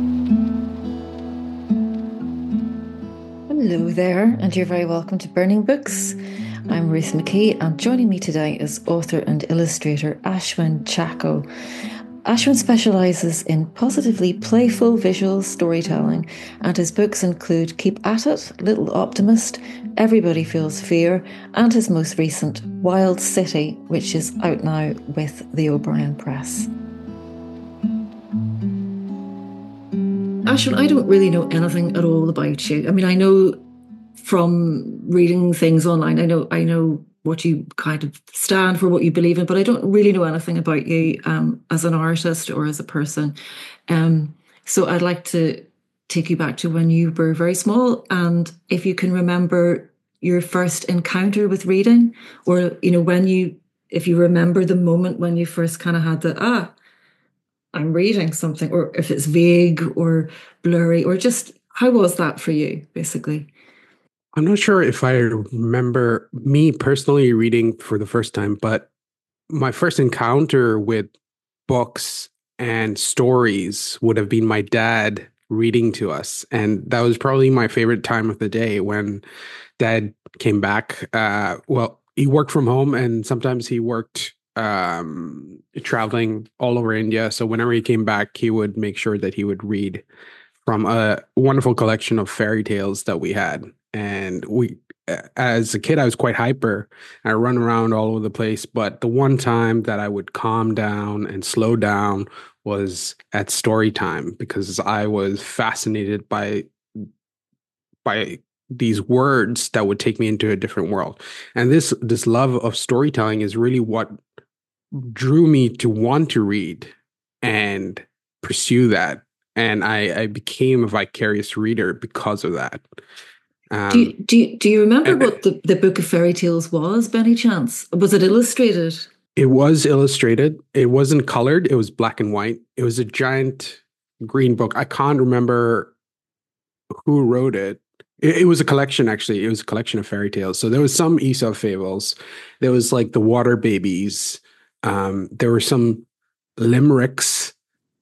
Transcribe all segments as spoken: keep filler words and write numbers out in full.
Hello there, and you're very welcome to Burning Books. I'm Ruth McKee, and joining me today is author and illustrator Ashwin Chacko. Ashwin specialises in positively playful visual storytelling, and his books include Keep At It, Little Optimist, Everybody Feels Fear, and his most recent, Wild City, which is out now with the O'Brien Press. Ashwin, I don't really know anything at all about you. I mean, I know from reading things online, I know I know what you kind of stand for, what you believe in, but I don't really know anything about you um, as an artist or as a person. Um, so I'd like to take you back to when you were very small, and if you can remember your first encounter with reading, or you know when you, if you remember the moment when you first kind of had the ah. I'm reading something, or if it's vague or blurry, or just how was that for you, basically? I'm not sure if I remember me personally reading for the first time, but my first encounter with books and stories would have been my dad reading to us. And that was probably my favorite time of the day when dad came back. Uh, well, he worked from home and sometimes he worked um, traveling all over India. So whenever he came back, he would make sure that he would read from a wonderful collection of fairy tales that we had. And we, as a kid, I was quite hyper. I run around all over the place. But the one time that I would calm down and slow down was at story time because I was fascinated by by these words that would take me into a different world. And this this love of storytelling is really what drew me to want to read and pursue that. And I, I became a vicarious reader because of that. Do you, Um, do you, do you remember and what the, the Book of Fairy Tales was, by any chance? Was it illustrated? it was illustrated. It wasn't colored. It was black and white. It was a giant green book. I can't remember who wrote it. It, it was a collection, actually. It was a collection of fairy tales. So there was some Aesop fables. There was like the Water Babies. Um, there were some limericks.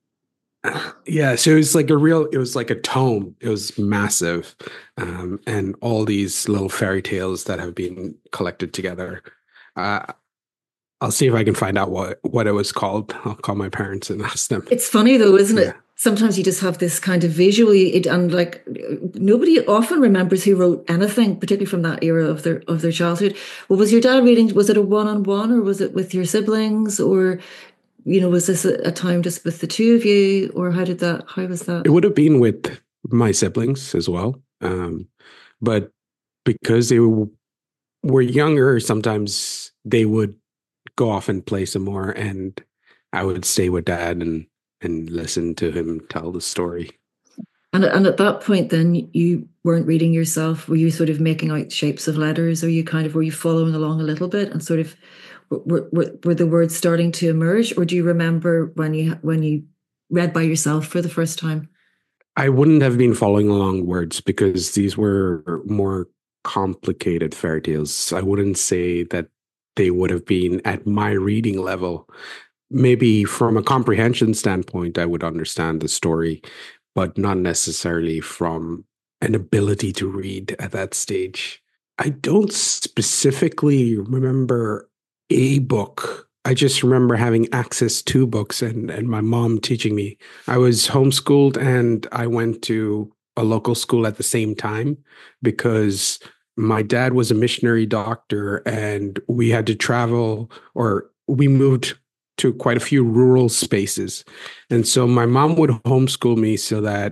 Yeah, so it was like a real, it was like a tome. It was massive. Um, and all these little fairy tales that have been collected together. Uh, I'll see if I can find out what, what it was called. I'll call my parents and ask them. It's funny though, isn't Yeah. it? Sometimes you just have this kind of visual, it, and like nobody often remembers who wrote anything, particularly from that era of their of their childhood. Well, was your dad reading? Was it a one on one, or was it with your siblings, or you know, was this a, a time just with the two of you, or how did that? How was It that? would have been with my siblings as well. Um, but because they were, were younger, sometimes they would go off and play some more, and I would stay with dad and and listen to him tell the story. And and at that point, then you weren't reading yourself. Were you sort of making out shapes of letters, or you kind of were you following along a little bit and sort of were, were, were the words starting to emerge, or do you remember when you when you read by yourself for the first time? I wouldn't have been following along words because these were more complicated fairy tales. I wouldn't say that they would have been at my reading level. Maybe from a comprehension standpoint, I would understand the story, but not necessarily from an ability to read at that stage. I don't specifically remember a book. I just remember having access to books and, and my mom teaching me. I was homeschooled and I went to a local school at the same time because my dad was a missionary doctor and we had to travel, or we moved to quite a few rural spaces. And so my mom would homeschool me so that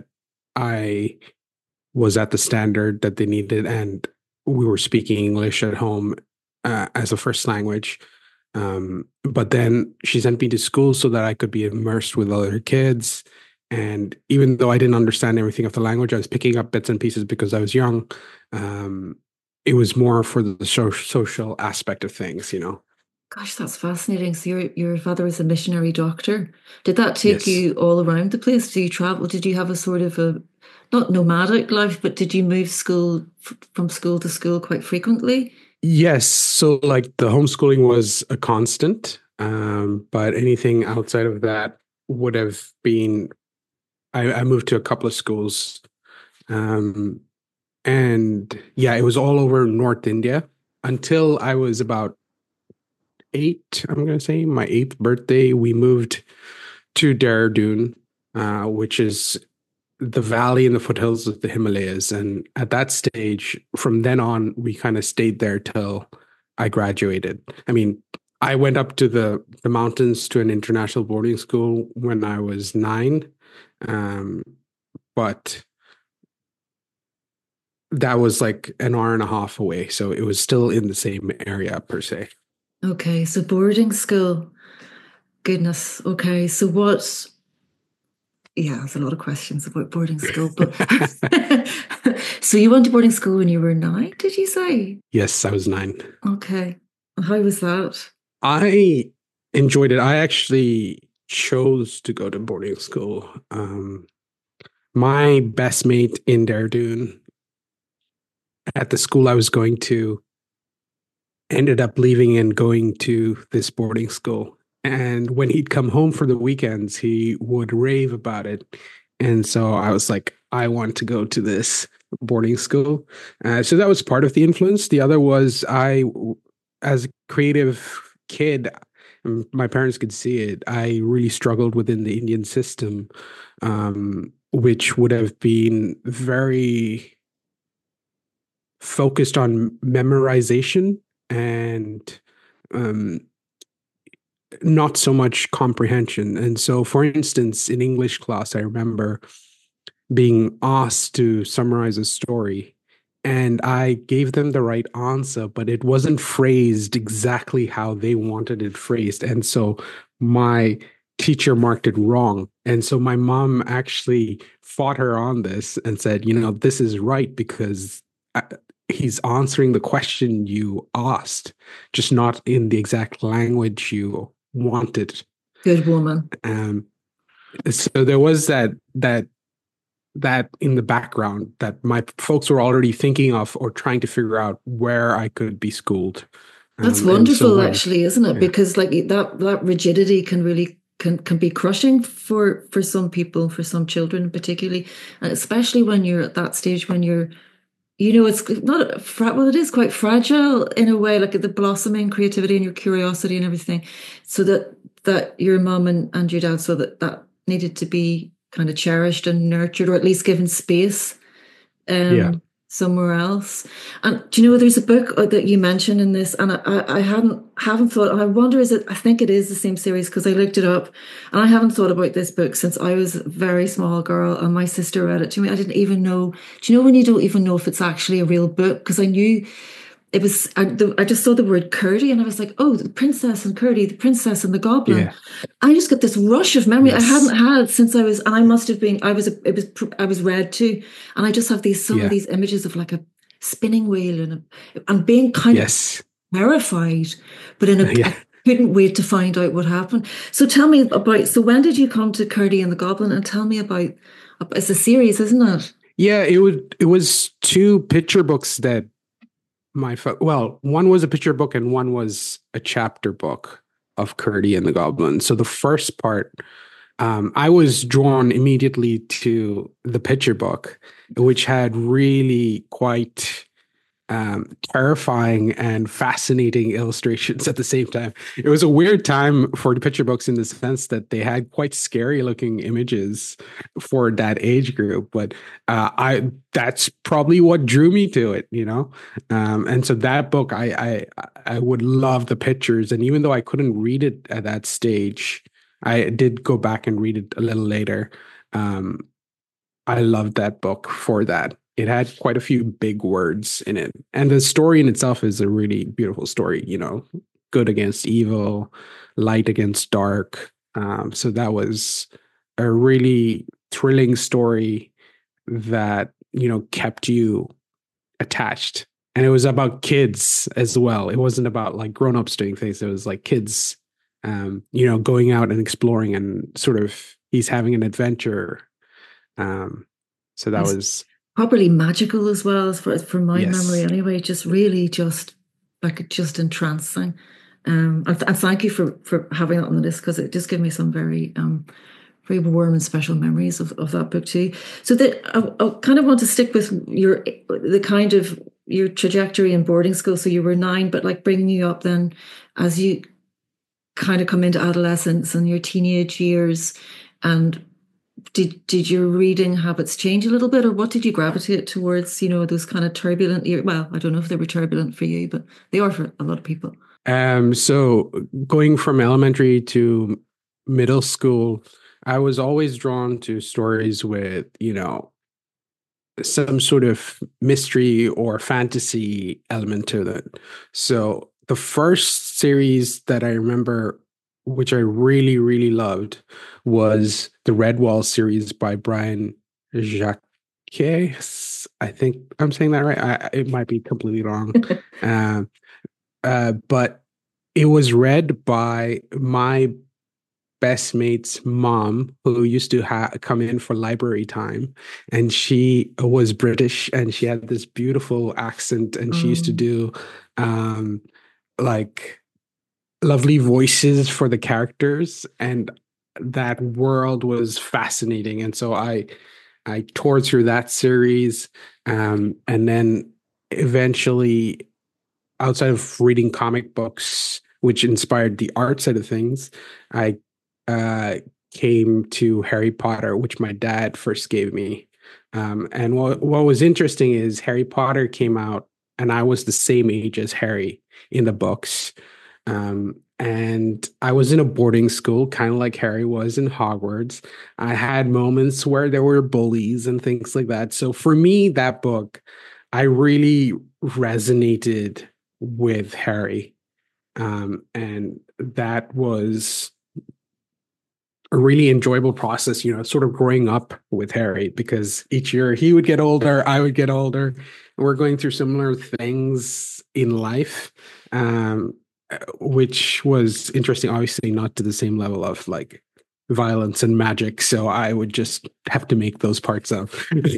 I was at the standard that they needed and we were speaking English at home uh, as a first language. Um, but then she sent me to school so that I could be immersed with other kids. And even though I didn't understand everything of the language, I was picking up bits and pieces because I was young. Um, it was more for the so- social aspect of things, you know? Gosh, that's fascinating. So your your father was a missionary doctor. Did that take Yes. you all around the place? Did you travel? Did you have a sort of a not nomadic life, but did you move school f- from school to school quite frequently? Yes. So, like, the homeschooling was a constant, um, but anything outside of that would have been I, I moved to a couple of schools. Um, and yeah, it was all over North India until I was about eight, I'm going to say, my eighth birthday. We moved to Dehradun, uh, which is the valley in the foothills of the Himalayas. And at that stage, from then on, we kind of stayed there till I graduated. I mean, I went up to the, the mountains to an international boarding school when I was nine. Um, but that was like an hour and a half away. So it was still in the same area per se. Okay, so boarding school. Goodness. Okay, so what? Yeah, there's a lot of questions about boarding school. But so you went to boarding school when you were nine, did you say? Yes, I was nine. Okay. How was that? I enjoyed it. I actually chose to go to boarding school. Um, my best mate in Dehradun at the school I was going to ended up leaving and going to this boarding school. And when he'd come home for the weekends, he would rave about it. And so I was like, I want to go to this boarding school. Uh, so that was part of the influence. The other was I, as a creative kid, my parents could see it. I really struggled within the Indian system, um, which would have been very focused on memorization and um, not so much comprehension. And so, for instance, in English class, I remember being asked to summarize a story, and I gave them the right answer, but it wasn't phrased exactly how they wanted it phrased. And so my teacher marked it wrong. And so my mom actually fought her on this and said, you know, this is right because I, he's answering the question you asked, just not in the exact language you wanted. Good woman. Um, so there was that that that in the background that my folks were already thinking of or trying to figure out where I could be schooled. That's Um, wonderful, so when, actually, isn't it? yeah. Because like that that rigidity can really can can be crushing for for some people, for some children particularly, and especially when you're at that stage when you're, you know, it's not fra- well, it is quite fragile in a way, like the blossoming creativity and your curiosity and everything. So that that your mum and, and your dad, so that that needed to be kind of cherished and nurtured, or at least given space um, Yeah. somewhere else. And do you know, there's a book that you mentioned in this, and I, I hadn't haven't thought, and I wonder, is it? I think it is the same series because I looked it up, and I haven't thought about this book since I was a very small girl, and my sister read it to me. I didn't even know. Do you know when you don't even know if it's actually a real book? Because I knew it was. I, the, I just saw the word Curdie, and I was like, oh, the Princess and Curdie, the Princess and the Goblin. Yeah. I just got this rush of memory Yes. I hadn't had since I was, and I must have been. I was. A, it was. I was read too, and I just have these some Yeah. of these images of like a spinning wheel and a, and being kind Yes. of terrified, but in a. Yeah. I couldn't wait to find out what happened. So tell me about. So when did you come to Curdie and the Goblin? And tell me about. It's a series, isn't it? Yeah. It would. It was two picture books that my fo- well, one was a picture book and one was a chapter book of Curdie and the Goblin. So the first part, um, I was drawn immediately to the picture book, which had really quite um, terrifying and fascinating illustrations at the same time. It was a weird time for the picture books in the sense that they had quite scary looking images for that age group. But uh, I that's probably what drew me to it, you know. Um, and so that book, I, I I would love the pictures, and even though I couldn't read it at that stage, I did go back and read it a little later. Um, I loved that book for that. It had quite a few big words in it. And the story in itself is a really beautiful story, you know, good against evil, light against dark. Um, so that was a really thrilling story that, you know, kept you attached. And it was about kids as well. It wasn't about like grown-ups doing things. It was like kids, um, you know, going out and exploring and sort of he's having an adventure. Um, so that It's was properly magical as well, as far from my yes. memory anyway. Just really just like just entrancing. Um, and, th- and thank you for for having that on the list because it just gave me some very um very warm and special memories of, of that book too. So that I, I kind of want to stick with your the kind of your trajectory in boarding school. So you were nine, but like bringing you up then as you kind of come into adolescence and your teenage years, and did did your reading habits change a little bit, or what did you gravitate towards? You know, those kind of turbulent years. Well, I don't know if they were turbulent for you, but they are for a lot of people. Um, so going from elementary to middle school, I was always drawn to stories with, you know, some sort of mystery or fantasy element to it. So the first series that I remember, which I really, really loved, was the Redwall series by Brian Jacques. I think I'm saying that right. I, it might be completely wrong. um, uh, but it was read by my best mate's mom, who used to ha- come in for library time, and she was British, and she had this beautiful accent, and she used to Um, do um, like lovely voices for the characters, and that world was fascinating. And so I I tore through that series, um, and then eventually, outside of reading comic books, which inspired the art side of things, I uh, came to Harry Potter, which my dad first gave me. Um, and what what was interesting is Harry Potter came out, and I was the same age as Harry in the books. Um, and I was in a boarding school, kind of like Harry was in Hogwarts. I had moments where there were bullies and things like that. So for me, that book, I really resonated with Harry. Um, and that was a really enjoyable process, you know, sort of growing up with Harry, because each year he would get older, I would get older, and we're going through similar things in life, um, which was interesting, obviously not to the same level of like violence and magic. So I would just have to make those parts up.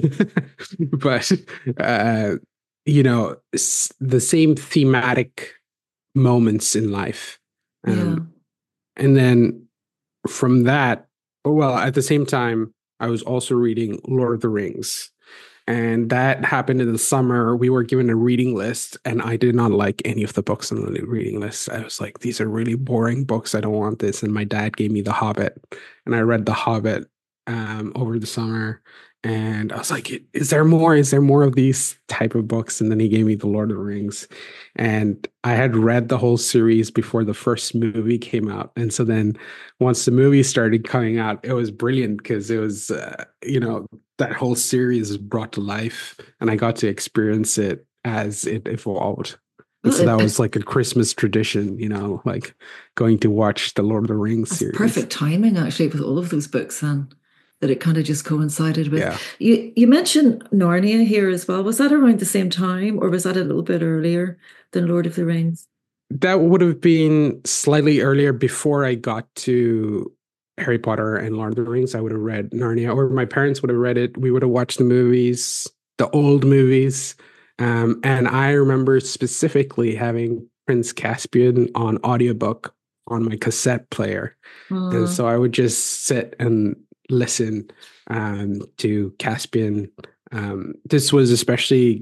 But, uh, you know, the same thematic moments in life. yeah. Um, and then from that, well, at the same time, I was also reading Lord of the Rings. And that happened in the summer. We were given a reading list, and I did not like any of the books on the reading list. I was like, these are really boring books. I don't want this. And my dad gave me The Hobbit, and I read The Hobbit um, over the summer. And I was like, is there more? Is there more of these type of books? And then he gave me The Lord of the Rings. And I had read the whole series before the first movie came out. And so then once the movie started coming out, it was brilliant because it was, uh, you know, that whole series is brought to life, and I got to experience it as it evolved. And Well, so it, that it, was like a Christmas tradition, you know, like going to watch the Lord of the Rings that's series. perfect timing actually with all of those books then that it kind of just coincided with. Yeah. You you mentioned Narnia here as well. Was that around the same time, or was that a little bit earlier than Lord of the Rings? That would have been slightly earlier before I got to Harry Potter and Lord of the Rings. I would have read Narnia, or my parents would have read it. We would have watched the movies, the old movies. Um, and I remember specifically having Prince Caspian on audiobook on my cassette player. And Uh, so I would just sit and listen um, to Caspian. Um, this was especially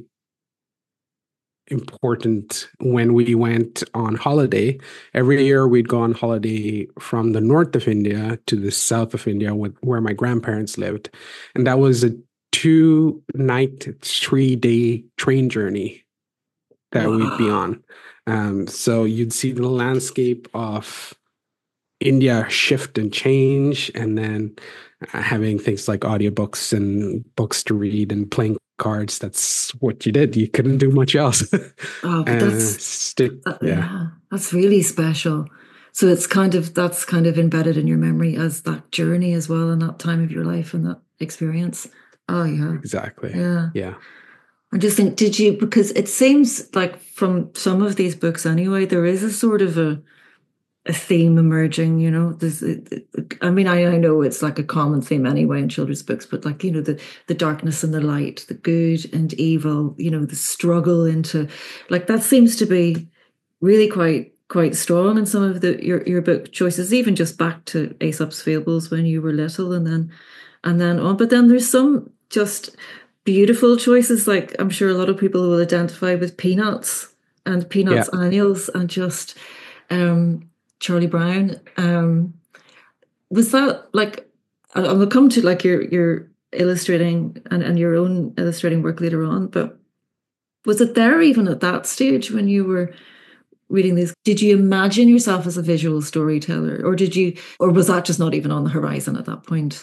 important when we went on holiday. Every year we'd go on holiday from the north of India to the south of India, with, where my grandparents lived. And that was a two night, three day train journey that we'd be wow. on. Um, so you'd see the landscape of India shift and change, and then uh, having things like audiobooks and books to read and playing cards. That's what you did. You couldn't do much else. Oh, but uh, that's stick, uh, yeah, yeah, that's really special. So it's kind of that's kind of embedded in your memory as that journey as well, and that time of your life and that experience. Oh yeah, exactly. yeah. Yeah. I just think, did you? Because it seems like from some of these books anyway, there is a sort of a a theme emerging. You know, there's. It, it- I mean, I, I know it's like a common theme anyway in children's books, but like you know, the the darkness and the light, the good and evil. You know, the struggle into, like that seems to be really quite. quite strong in some of the your your book choices, even just back to Aesop's Fables when you were little, and then and then on. But then there's some just beautiful choices. Like I'm sure a lot of people will identify with Peanuts and Yeah. Peanuts Annuals and just um, Charlie Brown. Um, was that like? I- I'll come to like your your illustrating and, and your own illustrating work later on, but was it there even at that stage when you were reading these? Did you imagine yourself as a visual storyteller, or did you, or was that just not even on the horizon at that point?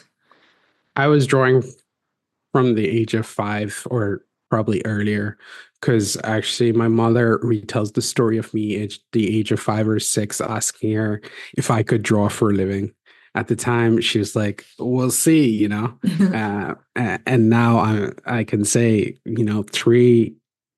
I was drawing from the age of five or probably earlier, because actually my mother retells the story of me at the age of five or six, asking her if I could draw for a living. At the time, she was like, "We'll see," you know. Uh, and now I I can say, you know, three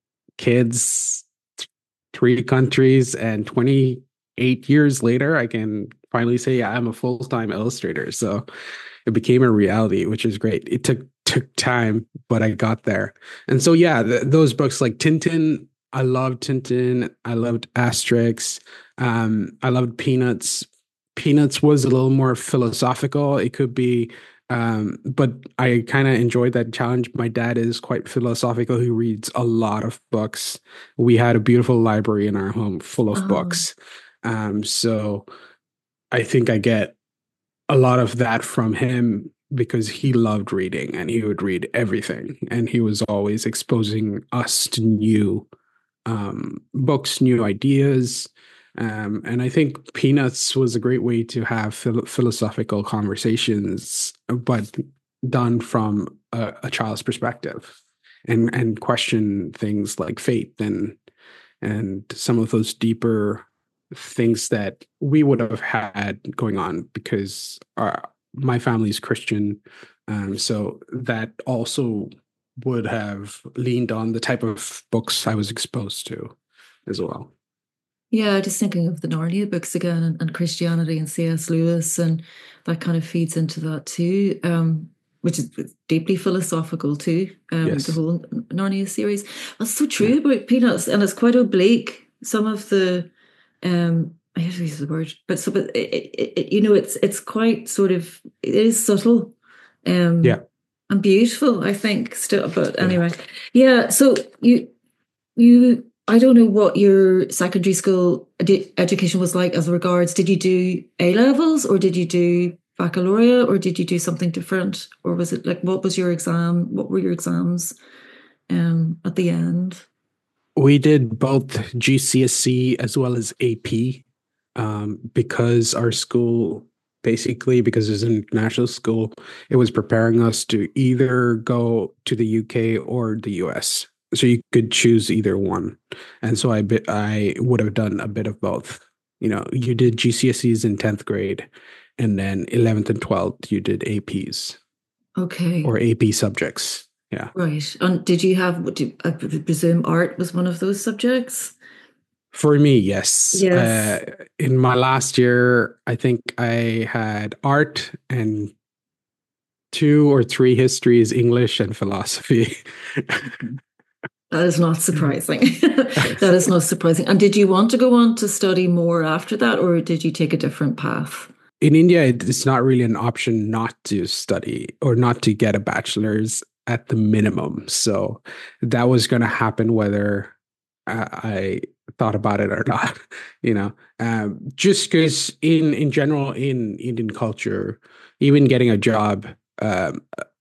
kids, three countries, and twenty-eight years later, I can finally say I'm a full time illustrator. So it became a reality, which is great. It took took time, but I got there. And so yeah, th- those books like Tintin, I loved Tintin. I loved Asterix. Um, I loved Peanuts. Peanuts was a little more philosophical. It could be, um, but I kind of enjoyed that challenge. My dad is quite philosophical. He reads a lot of books. We had a beautiful library in our home full of Um, books. Um, so I think I get a lot of that from him because he loved reading and he would read everything, and he was always exposing us to new um, books, new ideas. Um, and I think Peanuts was a great way to have phil- philosophical conversations, but done from a, a child's perspective, and and question things like fate and and some of those deeper things that we would have had going on, because our, my family's Christian. Um, so that also would have leaned on the type of books I was exposed to as well. yeah, just thinking of the Narnia books again, and, and Christianity and C S. Lewis, and that kind of feeds into that too, um, which is deeply philosophical too. Um, the Yes. whole Narnia series. That's so Yeah. true about Peanuts, and it's quite oblique. Some of the um I hate to use the word, but so but it, it, it, you know, it's it's quite sort of, it is subtle um Yeah. and beautiful, I think, still. But Yeah. anyway, yeah. So you you I don't know what your secondary school ed- education was like as regards. Did you do A levels, or did you do baccalaureate, or did you do something different, or was it like, what was your exam? What were your exams um at the end? We did both G C S E as well as A P, um, because our school, basically, because it's an international school, it was preparing us to either go to the U K or the U S. So you could choose either one. And so I bit, I would have done a bit of both. You know, you did G C S Es in tenth grade, and then eleventh and twelfth, you did A Ps Okay. or A P subjects. Yeah. Right. And did you have, would you, I presume art was one of those subjects? For me, yes. Uh, Yes. in my last year, I think I had art and two or three histories, English and philosophy. That is not surprising. That is not surprising. And did you want to go on to study more after that, or did you take a different path? In India, it's not really an option not to study or not to get a bachelor's at the minimum. So that was going to happen whether I, I thought about it or not. You know, um, just because in in general in Indian culture, even getting a job, um,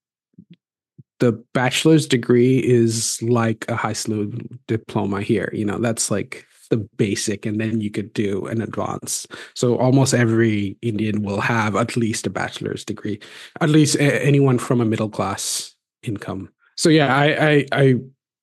the bachelor's degree is like a high school diploma here. You know, that's like the basic, and then you could do an advance. So almost every Indian will have at least a bachelor's degree, at least a- anyone from a middle class income. So yeah, I I I,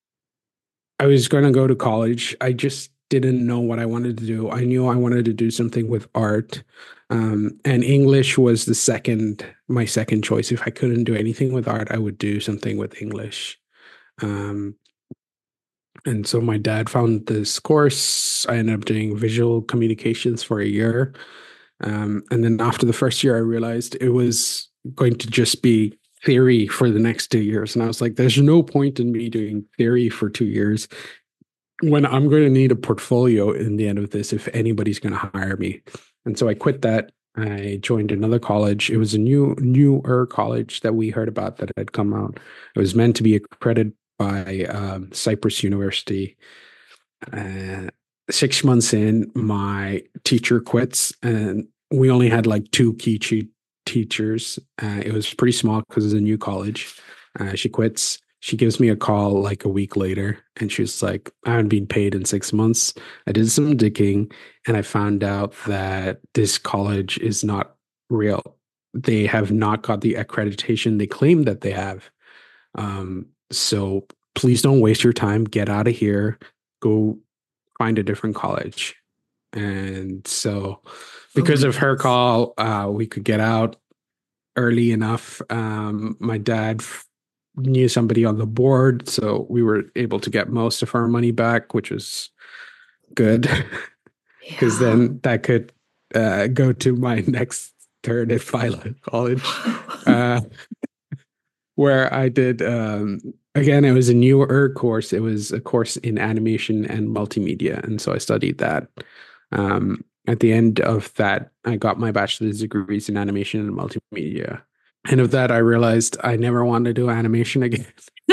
I was going to go to college. I just didn't know what I wanted to do. I knew I wanted to do something with art. Um, and English was the second, my second choice. If I couldn't do anything with art, I would do something with English. Um, and so my dad found this course. I ended up doing visual communications for a year. Um, and then after the first year, I realized it was going to just be theory for the next two years. And I was like, there's no point in me doing theory for two years when I'm going to need a portfolio in the end of this if anybody's going to hire me. And so I quit that. I joined another college. It was a new newer college that we heard about that had come out. It was meant to be accredited by um, Cyprus University. Uh, six months in, my teacher quits, and we only had like two key che- teachers. Uh, it was pretty small because it's a new college. Uh, she quits. She gives me a call like a week later, and she's like, I haven't been paid in six months. I did some digging, and I found out that this college is not real. They have not got the accreditation they claim that they have. Um, so please don't waste your time. Get out of here. Go find a different college. And so because oh of her call, uh, we could get out early enough. Um, my dad f- knew somebody on the board, so we were able to get most of our money back, which was good because yeah. then that could uh, go to my next turn at Philo College, uh, where I did, um, again, it was a newer course. It was a course in animation and multimedia. And so I studied that. Um, at the end of that, I got my bachelor's degrees in animation and multimedia. And of that, I realized I never wanted to do animation again.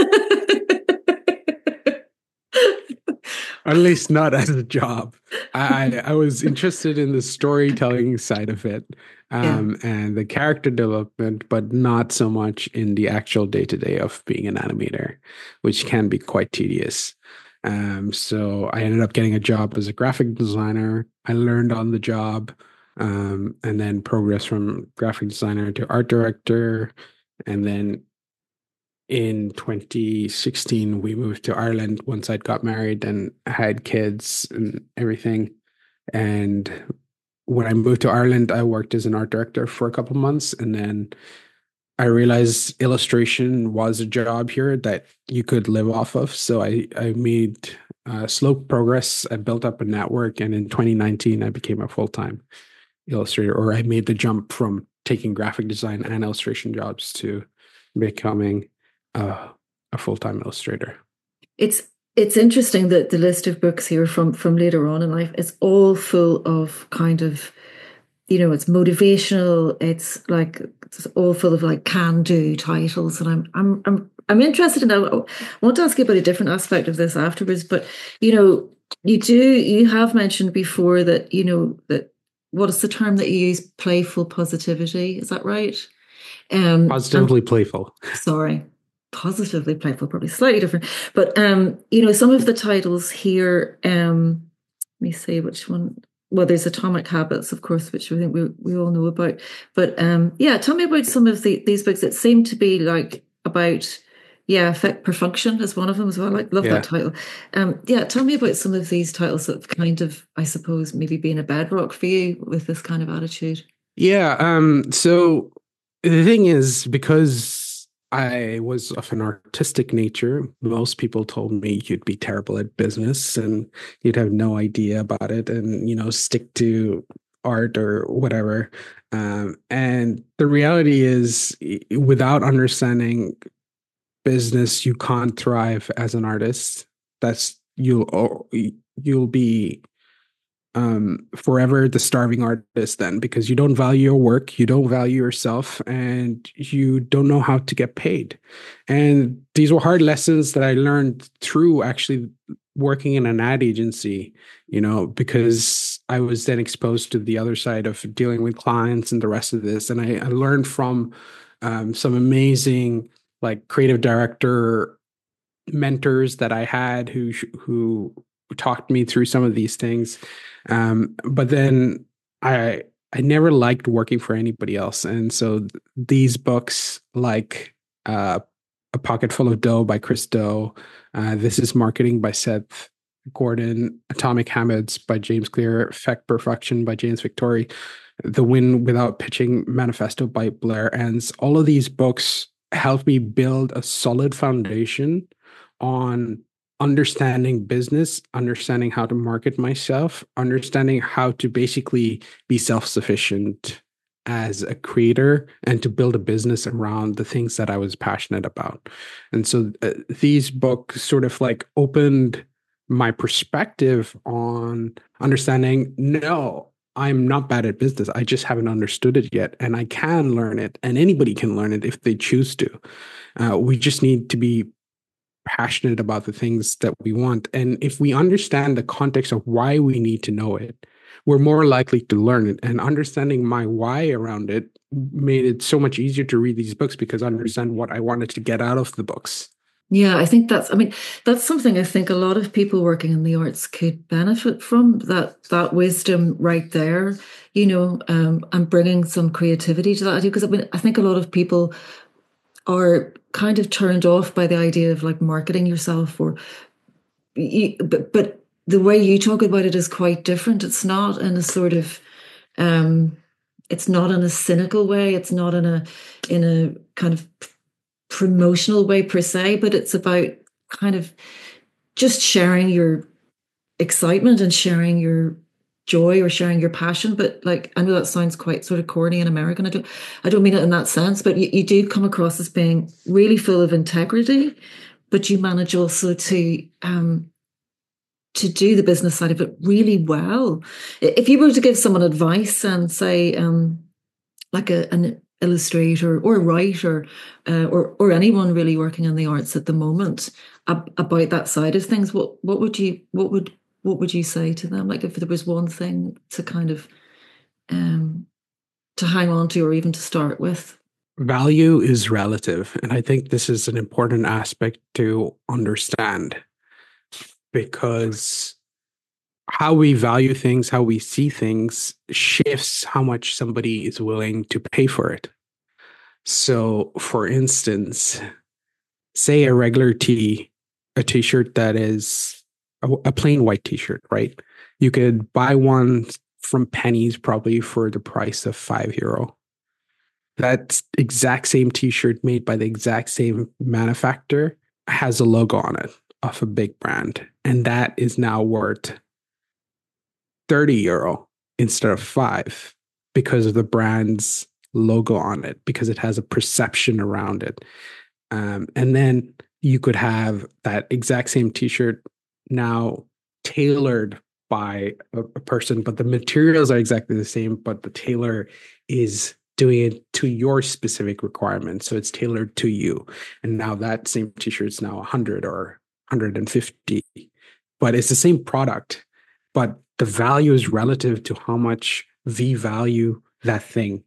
At least not as a job. I, I was interested in the storytelling side of it, um, yeah. and the character development, but not so much in the actual day-to-day of being an animator, which can be quite tedious. Um, so I ended up getting a job as a graphic designer. I learned on the job, um, and then progressed from graphic designer to art director. And then in twenty sixteen, we moved to Ireland once I'd got married and had kids and everything. And when I moved to Ireland, I worked as an art director for a couple months. And then I realized illustration was a job here that you could live off of. So I, I made uh, slow progress. I built up a network. And in twenty nineteen, I became a full-time illustrator, or I made the jump from taking graphic design and illustration jobs to becoming uh, a full-time illustrator. It's it's interesting that the list of books here from from later on in life is all full of kind of, you know, it's motivational. It's like it's all full of like can-do titles, and I'm I'm I'm I'm interested in that. I want to ask you about a different aspect of this afterwards, but you know, you do you have mentioned before that you know that what is the term that you use? Playful positivity, is that right? Um, Positively and, playful. Sorry. Positively playful, probably slightly different, but um, you know, some of the titles here. Um, let me see which one. Well, there's Atomic Habits, of course, which I think we we all know about. But um, yeah, tell me about some of the these books that seem to be like about, yeah, Effect per Function is one of them as well. I love yeah. that title. Um, yeah, tell me about some of these titles that have kind of, I suppose, maybe been a bedrock for you with this kind of attitude. Yeah. Um. So the thing is, because I was of an artistic nature, most people told me you'd be terrible at business and you'd have no idea about it and, you know, stick to art or whatever. Um, and the reality is, without understanding business, you can't thrive as an artist. That's you'll you'll be um forever the starving artist then, because you don't value your work, you don't value yourself, and you don't know how to get paid. And these were hard lessons that I learned through actually working in an ad agency, you know, because I was then exposed to the other side of dealing with clients and the rest of this. And I, I learned from um, some amazing like creative director mentors that I had who who talked me through some of these things. Um, but then I I never liked working for anybody else. And so th- these books like uh, A Pocket Full of Dough by Chris Do, uh, This is Marketing by Seth Gordon, Atomic Habits by James Clear, Effect per Function by James Victori, The Win Without Pitching Manifesto by Blair Enns, all of these books helped me build a solid foundation on understanding business, understanding how to market myself, understanding how to basically be self-sufficient as a creator and to build a business around the things that I was passionate about. And so uh, these books sort of like opened my perspective on understanding, no, I'm not bad at business. I just haven't understood it yet. And I can learn it. And anybody can learn it if they choose to. Uh, we just need to be passionate about the things that we want. And if we understand the context of why we need to know it, we're more likely to learn it. And understanding my why around it made it so much easier to read these books because I understand what I wanted to get out of the books. Yeah, I think that's, I mean, that's something I think a lot of people working in the arts could benefit from, that that wisdom right there, you know, um, and bringing some creativity to that idea. Because I mean, I think a lot of people are kind of turned off by the idea of like marketing yourself or, you, but, but the way you talk about it is quite different. It's not in a sort of, um, it's not in a cynical way. It's not in a, in a kind of promotional way per se, but it's about kind of just sharing your excitement and sharing your joy or sharing your passion. But like, I know that sounds quite sort of corny and American. I don't, I don't mean it in that sense, but you, you do come across as being really full of integrity, but you manage also to, um, to do the business side of it really well. If you were to give someone advice and say, um, like a, an illustrator or writer uh, or or anyone really working in the arts at the moment ab- about that side of things, what what would you what would what would you say to them? Like if there was one thing to kind of um, to hang on to or even to start with. Value is relative, and I think this is an important aspect to understand because how we value things, how we see things shifts how much somebody is willing to pay for it. So, for instance, say a regular tee, a t-shirt that is a, a plain white t-shirt, right? You could buy one from Pennies probably for the price of five euro. That exact same t-shirt made by the exact same manufacturer has a logo on it of a big brand. And that is now worth thirty euro instead of five because of the brand's logo on it, because it has a perception around it. Um, and then you could have that exact same t-shirt now tailored by a, a person, but the materials are exactly the same, but the tailor is doing it to your specific requirements. So it's tailored to you. And now that same t-shirt is now one hundred or one hundred fifty, but it's the same product, but the value is relative to how much we value that thing.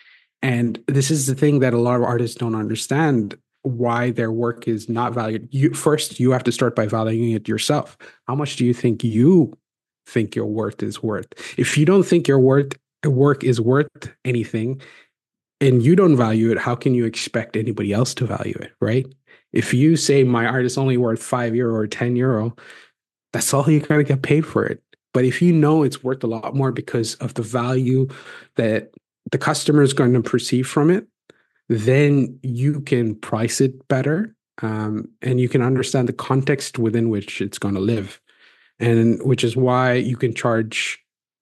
And this is the thing that a lot of artists don't understand, why their work is not valued. You first, you have to start by valuing it yourself. How much do you think you think your worth is worth? If you don't think your worth work is worth anything and you don't value it, how can you expect anybody else to value it, right? If you say my art is only worth five euro or ten euro, that's all you're going to get paid for it. But if you know it's worth a lot more because of the value that the customer is going to perceive from it, then you can price it better, um, and you can understand the context within which it's going to live. And which is why you can charge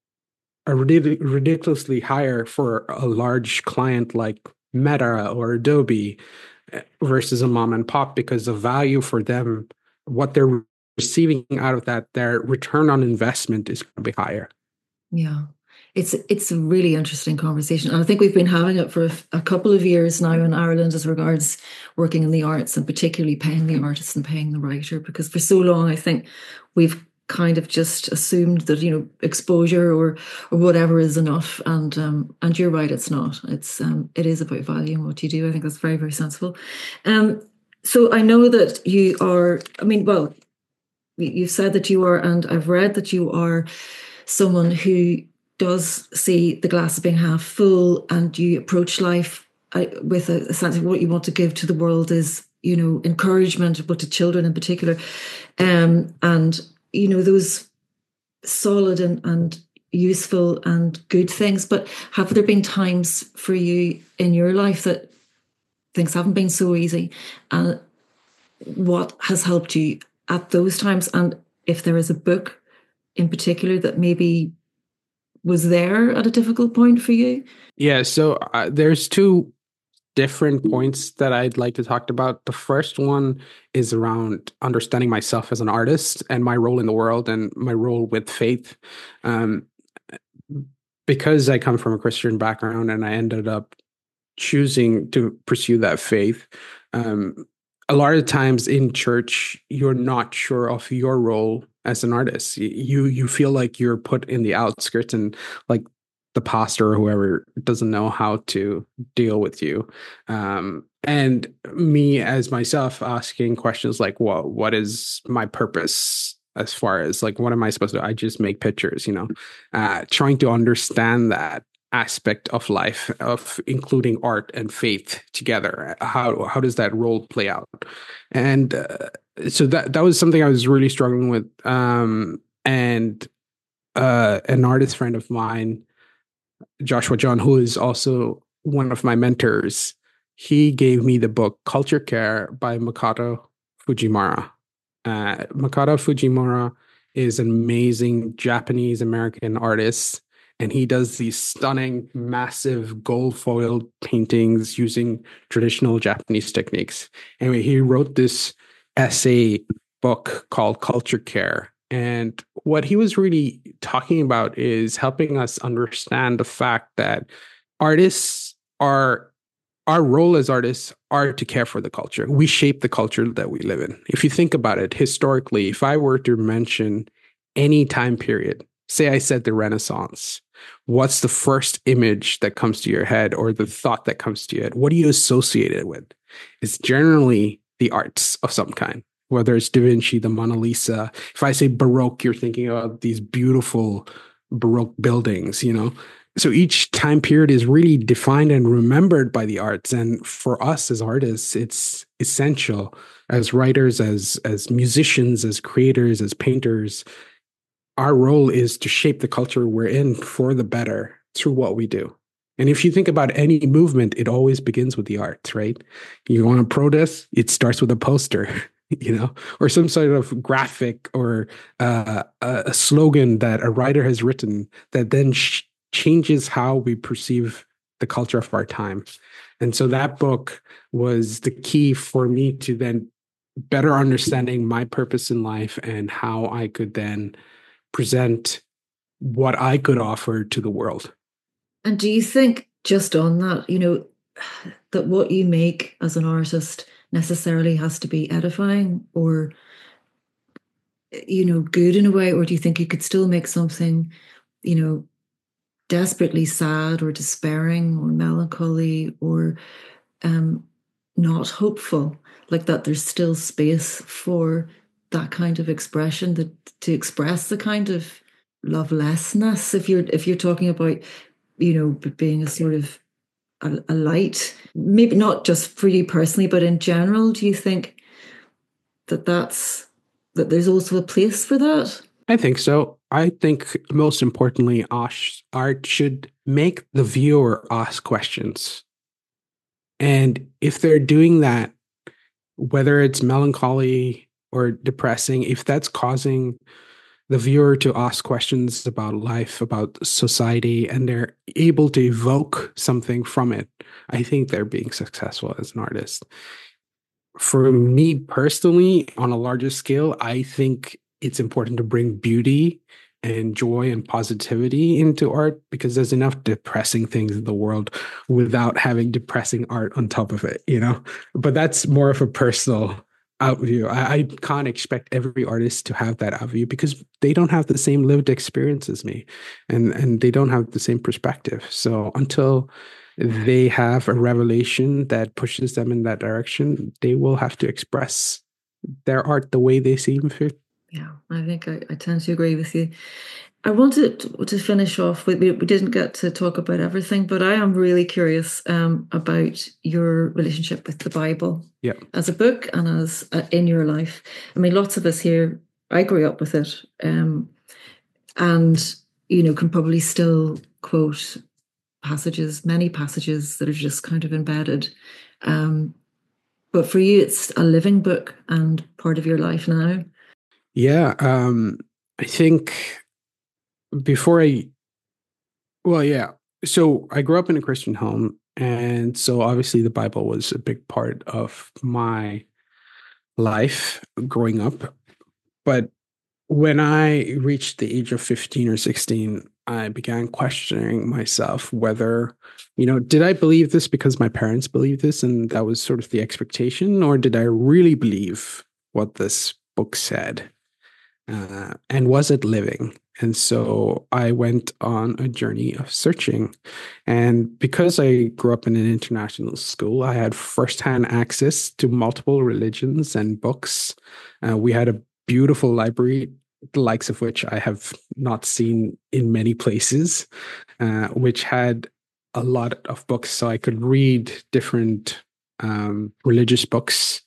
a ridic- ridiculously higher for a large client like Meta or Adobe versus a mom and pop, because the value for them, what they're receiving out of that, their return on investment is going to be higher. Yeah. It's it's a really interesting conversation. And I think we've been having it for a, a couple of years now in Ireland as regards working in the arts and particularly paying the artist and paying the writer, because for so long I think we've kind of just assumed that, you know, exposure or or whatever is enough. And um and you're right, it's not. It's um it is about valuing what you do. I think that's very, very sensible. Um so I know that you are, I mean, well, you've said that you are, and I've read that you are someone who does see the glass being half full, and you approach life uh, with a, a sense of what you want to give to the world is, you know, encouragement, but to children in particular. Um, and, you know, those solid and, and useful and good things. But have there been times for you in your life that things haven't been so easy? And what has helped you at those times? And if there is a book in particular that maybe was there at a difficult point for you? Yeah, so uh, there's two different points that I'd like to talk about. The first one is around understanding myself as an artist and my role in the world and my role with faith. Um, because I come from a Christian background and I ended up choosing to pursue that faith, um, a lot of times in church, you're not sure of your role as an artist. You you feel like you're put in the outskirts, and like the pastor or whoever doesn't know how to deal with you. Um, and me as myself asking questions like, well, what is my purpose? As far as like, what am I supposed to do? I just make pictures, you know, uh, trying to understand that aspect of life, of including art and faith together. How how does that role play out? And uh, so that that was something I was really struggling with. Um, and uh, an artist friend of mine, Joshua John, who is also one of my mentors, he gave me the book Culture Care by Makoto Fujimura. Uh, Makoto Fujimura is an amazing Japanese American artist, and he does these stunning, massive gold foiled paintings using traditional Japanese techniques. Anyway, he wrote this essay book called Culture Care. And what he was really talking about is helping us understand the fact that artists are, our role as artists are to care for the culture. We shape the culture that we live in. If you think about it, historically, if I were to mention any time period, say I said the Renaissance, what's the first image that comes to your head or the thought that comes to your head? What do you associate it with? It's generally the arts of some kind, whether it's Da Vinci, the Mona Lisa. If I say Baroque, you're thinking of these beautiful Baroque buildings, you know? So each time period is really defined and remembered by the arts. And for us as artists, it's essential as writers, as, as musicians, as creators, as painters. Our role is to shape the culture we're in for the better through what we do. And if you think about any movement, it always begins with the arts, right? You want to protest, it starts with a poster, you know, or some sort of graphic or uh, a, a slogan that a writer has written that then sh- changes how we perceive the culture of our time. And so that book was the key for me to then better understanding my purpose in life and how I could then present what I could offer to the world. And do you think, just on that, you know, that what you make as an artist necessarily has to be edifying or, you know, good in a way? Or do you think you could still make something, you know, desperately sad or despairing or melancholy or um, not hopeful, like that there's still space for that kind of expression, that to express the kind of lovelessness, if you're if you're talking about, you know, being a sort of a, a light, maybe not just for you personally, but in general, do you think that that's that there's also a place for that? I think so. I think most importantly, art should make the viewer ask questions. And if they're doing that, whether it's melancholy or depressing, if that's causing the viewer to ask questions about life, about society, and they're able to evoke something from it, I think they're being successful as an artist. For me personally, on a larger scale, I think it's important to bring beauty and joy and positivity into art because there's enough depressing things in the world without having depressing art on top of it, you know? But that's more of a personal outview. I, I can't expect every artist to have that outview because they don't have the same lived experience as me, and, and they don't have the same perspective. So until they have a revelation that pushes them in that direction, they will have to express their art the way they seem fit. Yeah, I think I, I tend to agree with you. I wanted to finish off with, we didn't get to talk about everything, but I am really curious um, about your relationship with the Bible. Yeah. As a book and as uh, in your life. I mean, lots of us here, I grew up with it, um, and, you know, can probably still quote passages, many passages that are just kind of embedded. Um, but for you, it's a living book and part of your life now. Yeah. Um, I think before I, well, yeah. So I grew up in a Christian home, And so obviously the Bible was a big part of my life growing up. But when I reached the age of fifteen or sixteen, I began questioning myself whether, you know, did I believe this because my parents believed this and that was sort of the expectation, or did I really believe what this book said? Uh, and was it living? And so I went on a journey of searching. And because I grew up in an international school, I had firsthand access to multiple religions and books. Uh, we had a beautiful library, the likes of which I have not seen in many places, uh, which had a lot of books. So I could read different um, religious books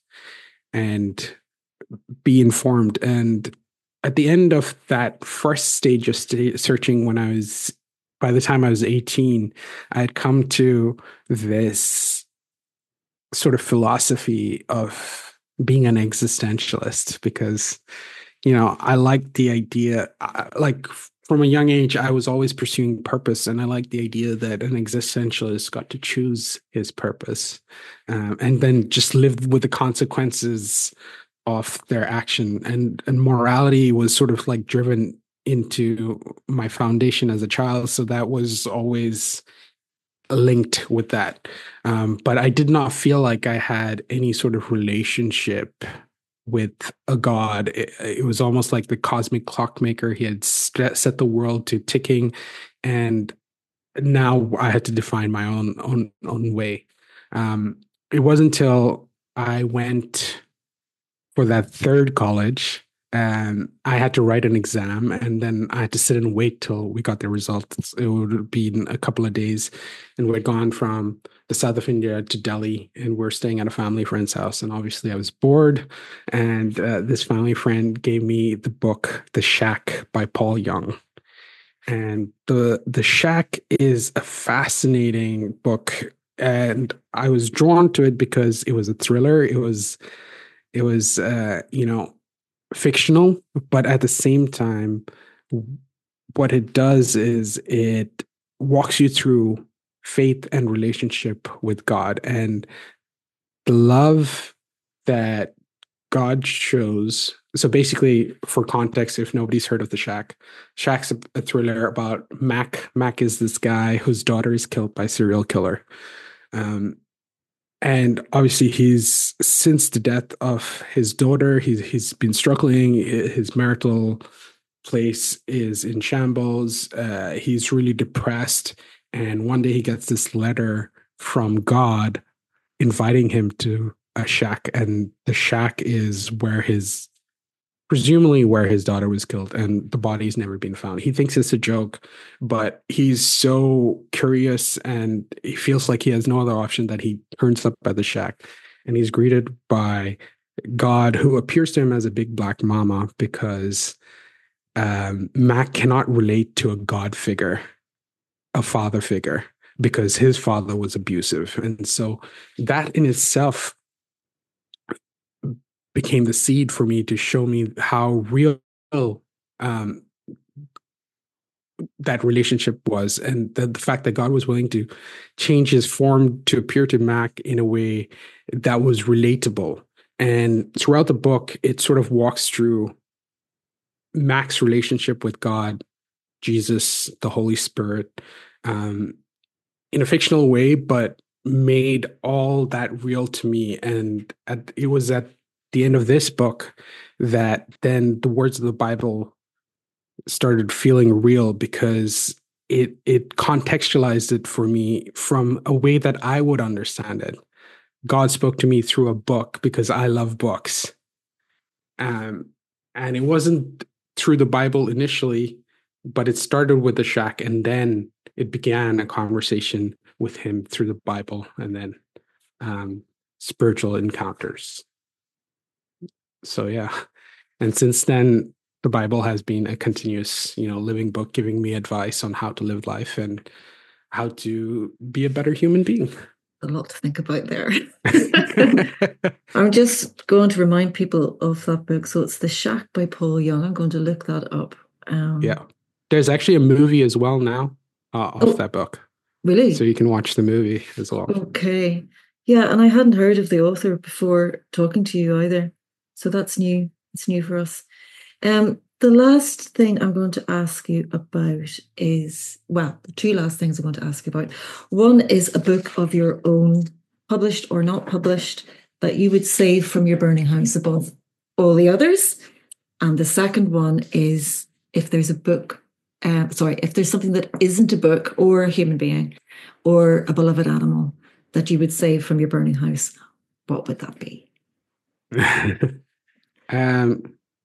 and be informed. And at the end of that first stage of st- searching, when I was, by the time I was eighteen, I had come to this sort of philosophy of being an existentialist because, you know, I like the idea, I, like from a young age, I was always pursuing purpose. And I like the idea that an existentialist got to choose his purpose um, and then just live with the consequences of their action, and and morality was sort of like driven into my foundation as a child, so that was always linked with that. Um, but I did not feel like I had any sort of relationship with a god. It, it was almost like the cosmic clockmaker. He had st- set the world to ticking, and now I had to define my own own own way. Um, it wasn't until I went for that third college, and I had to write an exam, and then I had to sit and wait till we got the results. It would have been a couple of days, and we'd gone from the south of India to Delhi, and we're staying at a family friend's house. And obviously, I was bored, and uh, this family friend gave me the book "The Shack" by Paul Young. And the the Shack is a fascinating book, and I was drawn to it because it was a thriller. It was it was uh, you know, fictional, but at the same time, what it does is it walks you through faith and relationship with God, and the love that God shows. So basically, for context, if nobody's heard of The Shack, Shack's a, a thriller about Mac. Mac is this guy whose daughter is killed by a serial killer. Um, and obviously, he's since the death of his daughter, he's he's been struggling. His marital place is in shambles. Uh, he's really depressed, and one day he gets this letter from God inviting him to a shack, and the shack is where his presumably where his daughter was killed, and the body's never been found. He thinks it's a joke, but he's so curious and he feels like he has no other option that he turns up at the shack, and he's greeted by God, who appears to him as a big black mama because um, Mac cannot relate to a God figure, a father figure, because his father was abusive. And so that in itself became the seed for me to show me how real um, that relationship was, and the, the fact that God was willing to change his form to appear to Mac in a way that was relatable. And throughout the book, it sort of walks through Mac's relationship with God, Jesus, the Holy Spirit, um, in a fictional way, but made all that real to me. And at, it was at the end of this book that then the words of the Bible started feeling real, because it it contextualized it for me from a way that I would understand it. God spoke to me through a book because I love books. Um, and it wasn't through the Bible initially, but it started with the shack, and then it began a conversation with him through the Bible, and then um, spiritual encounters. So yeah, and since then, the Bible has been a continuous, you know, living book, giving me advice on how to live life and how to be a better human being. A lot to think about there. I'm just going to remind people of that book. So it's The Shack by Paul Young. I'm going to look that up. Um, yeah, there's actually a movie as well now uh, off oh, that book. Really? So you can watch the movie as well. Okay. Yeah, and I hadn't heard of the author before talking to you either. So that's new. It's new for us. Um, the last thing I'm going to ask you about is, well, the two last things I'm going to ask you about. One is a book of your own, published or not published, that you would save from your burning house above all the others. And the second one is if there's a book, uh, sorry, if there's something that isn't a book or a human being or a beloved animal that you would save from your burning house, what would that be? um,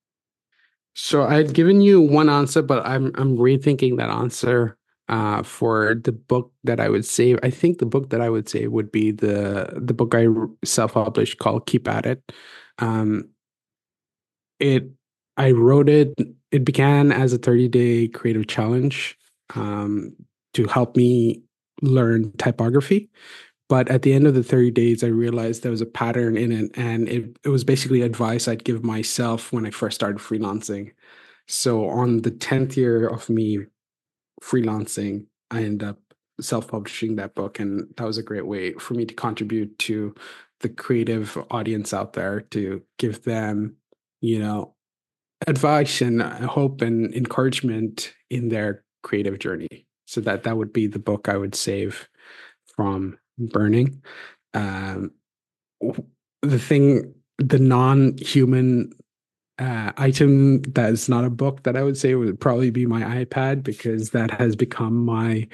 so I'd given you one answer, but I'm I'm rethinking that answer uh, for the book that I would save. I think the book that I would save would be the the book I self-published called Keep At It. Um, it I wrote it. It began as a thirty day creative challenge um, to help me learn typography. But at the end of the thirty days, I realized there was a pattern in it, and it, it was basically advice I'd give myself when I first started freelancing. So on the tenth year of me freelancing, I ended up self-publishing that book, and that was a great way for me to contribute to the creative audience out there, to give them, you know, advice and hope and encouragement in their creative journey. So that that would be the book I would save from burning. Um, the thing, the non-human uh, item that is not a book that I would say would probably be my iPad, because that has become my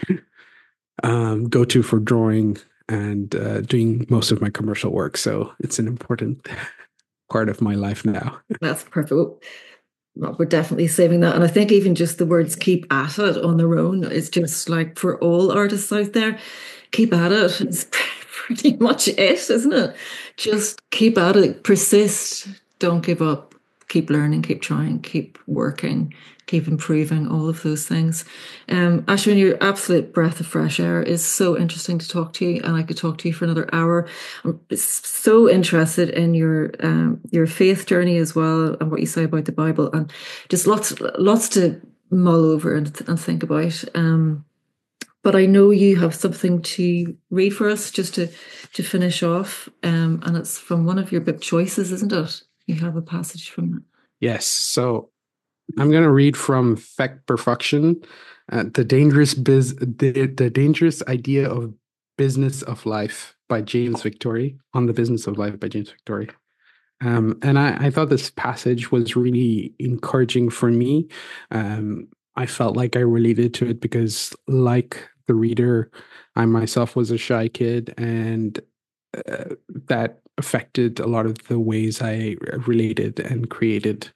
um, go-to for drawing and uh, doing most of my commercial work. So it's an important part of my life now. That's perfect. Well, we're definitely saving that. And I think even just the words keep at it on their own is just like for all artists out there, keep at it is pretty much it, isn't it? Just keep at it, persist, don't give up, keep learning, keep trying, keep working, keep improving, all of those things. Um, Ashwin, your absolute breath of fresh air. Is so interesting to talk to you, and I could talk to you for another hour. I'm so interested in your um, your faith journey as well, and what you say about the Bible, and just lots lots to mull over and, and think about. Um, but I know you have something to read for us just to to finish off, um, and it's from one of your book choices, isn't it? You have a passage from that. Yes. So I'm going to read from Feck Perfection, uh, the dangerous biz, the, the dangerous idea of business of life by James Victory, on the business of life by James Victory. Um, and I, I thought this passage was really encouraging for me. Um, I felt like I related to it because, like the reader, I myself was a shy kid, and uh, that affected a lot of the ways I related and created.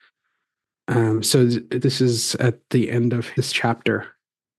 Um, so th- this is at the end of this chapter.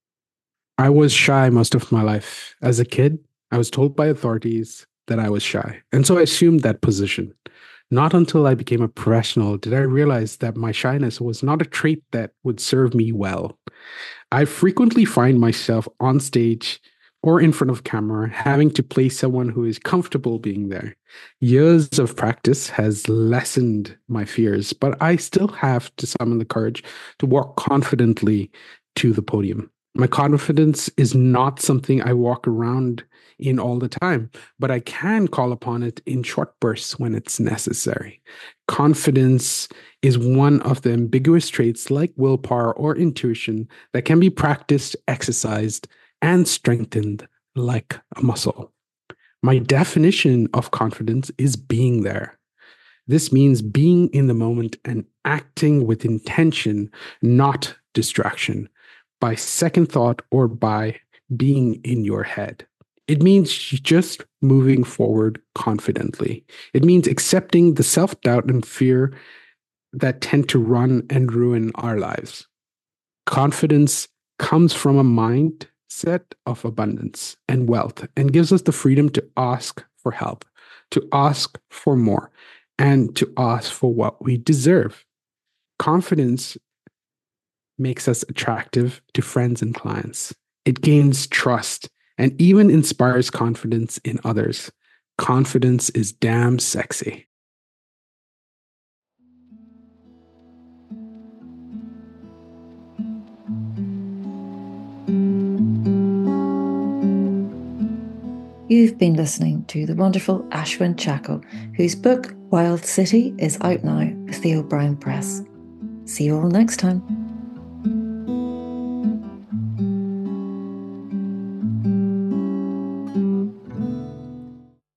I was shy most of my life. As a kid, I was told by authorities that I was shy, and so I assumed that position. Not until I became a professional did I realize that my shyness was not a trait that would serve me well. I frequently find myself on stage or in front of camera having to play someone who is comfortable being there. Years of practice has lessened my fears, but I still have to summon the courage to walk confidently to the podium. My confidence is not something I walk around in all the time, but I can call upon it in short bursts when it's necessary. Confidence is one of the ambiguous traits like willpower or intuition that can be practiced, exercised, and strengthened like a muscle. My definition of confidence is being there. This means being in the moment and acting with intention, not distraction, by second thought or by being in your head. It means just moving forward confidently. It means accepting the self doubt and fear that tend to run and ruin our lives. Confidence comes from a mindset of abundance and wealth and gives us the freedom to ask for help, to ask for more, and to ask for what we deserve. Confidence makes us attractive to friends and clients. It gains trust and even inspires confidence in others. Confidence is damn sexy. You've been listening to the wonderful Ashwin Chacko, whose book Wild City is out now with the O'Brien Press. See you all next time.